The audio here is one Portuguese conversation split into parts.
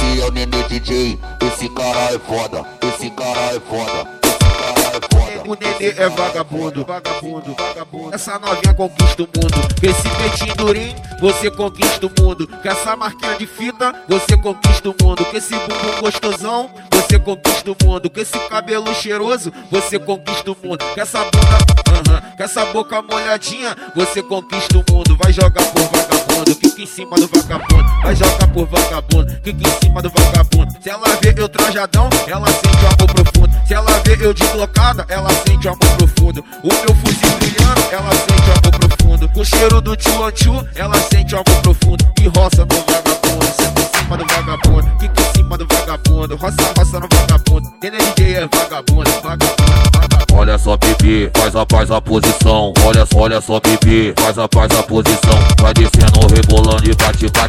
Esse é o Nenê DJ, esse cara é foda, esse cara é foda, esse cara é foda. O Nenê é vagabundo, vagabundo, vagabundo. Essa novinha conquista o mundo. Com esse peitinho durinho, você conquista o mundo. Com essa marquinha de fita, você conquista o mundo. Com esse bumbum gostosão, você conquista o mundo. Com esse cabelo cheiroso, você conquista o mundo. Com essa bunda, com essa boca molhadinha, você conquista o mundo. Vai jogar por vagabundo, quica em cima do vagabundo. Vai jogar por vagabundo, quica em cima do vagabundo. Se ela vê eu trajadão, ela sente o amor profundo. Se ela vê eu deslocada, ela sente o amor profundo. O meu fuzil brilhando, ela sente o amor profundo. Com o cheiro do tchu-an-tchu, ela sente o amor profundo. E roça no vagabundo, senta em cima do vagabundo. Quica em cima do vagabundo, roça no vagabundo. Nenê DJ é vagabundo, vagabundo, vagabundo. Olha só, bebê, faz a posição. Olha só, bebê, faz a posição. Vai descendo, rebolando e bate com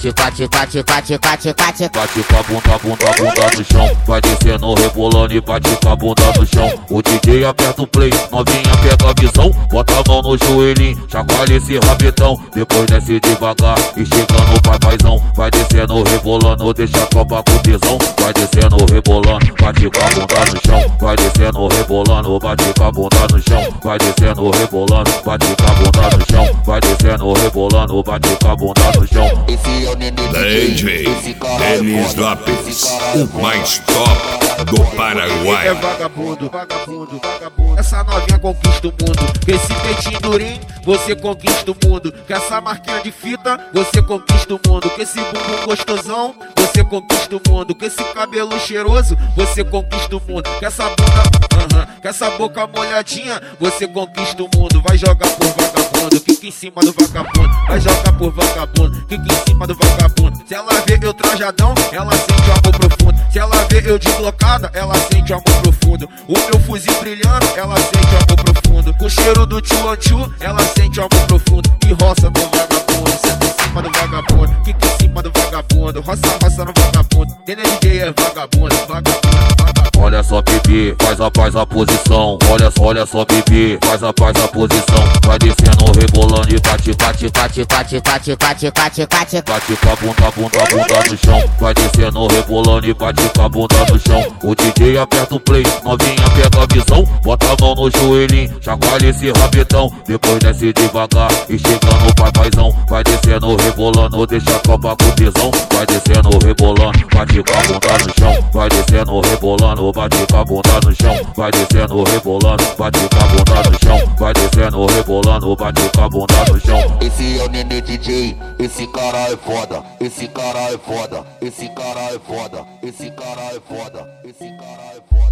a bunda no chão. Vai descendo, rebolando e bate com a bunda no chão. O DJ aperta o play, novinha pega a visão. Bota a mão no joelhinho, chacoalha esse rabetão. Depois desce devagar e chega no paizão. Vai descendo, rebolando, deixa a tropa com tesão. Vai descendo, rebolando, bate com a bunda no chão. Vai descendo, rebolando, bate com a bunda no chão. Vai descendo, rebolando, bate com a bunda no chão. Vai descendo, rebolando, bate com a bunda no chão. Esse é o Nenê DJ, esse cara é Denis foda, Lopes, esse cara é o foda. mais top do É Paraguai. vagabundo, vagabundo, vagabundo. Essa novinha conquista o mundo. Com esse peitinho durinho, você conquista o mundo. Com essa marquinha de fita, você conquista o mundo. Com esse bumbum gostosão, você conquista o mundo. Com esse cabelo cheiroso, você conquista o mundo. Com essa bunda, com essa boca molhadinha, você conquista o mundo. Vai jogar por vagabundo, quica em cima do vagabundo. Vai jogar por vagabundo, quica em cima do vagabundo. Se ela vê eu trajadão, ela sente o amor profundo. Se ela vê eu deslocada, ela sente o amor profundo. O meu fuzil brilhando, ela sente o amor profundo. Com o cheiro do tchu-an-tchu, ela sente o amor profundo. E roça no vagabundo, senta em cima do vagabundo. Quica em cima do vagabundo, roça no vagabundo. Nenê DJ é vagabundo, vagabundo, vagabundo. Olha só, bebê, faz a posição. Olha só, bebê, faz a posição. Vai descendo, rebolando e bate com a bunda no chão. Vai descendo, rebolando e bate com a bunda no chão. O DJ aperta o play, novinha pega a visão. Bota a mão no joelhinho, chacoalha esse rabetão. Depois desce devagar e chega no paizão. Vai descendo, rebolando, deixa a tropa com tesão. Vai descendo, rebolando, bate com a bunda no chão. Vai descendo, rebolando, bate com a bunda no chão. Vai descendo, rebolando, bate com a bunda no chão. Vai descendo, rebolando, bate com a bunda no chão. Esse é o Nenê DJ, esse cara é foda, esse cara é foda, esse cara é foda, esse cara é foda, esse cara é foda.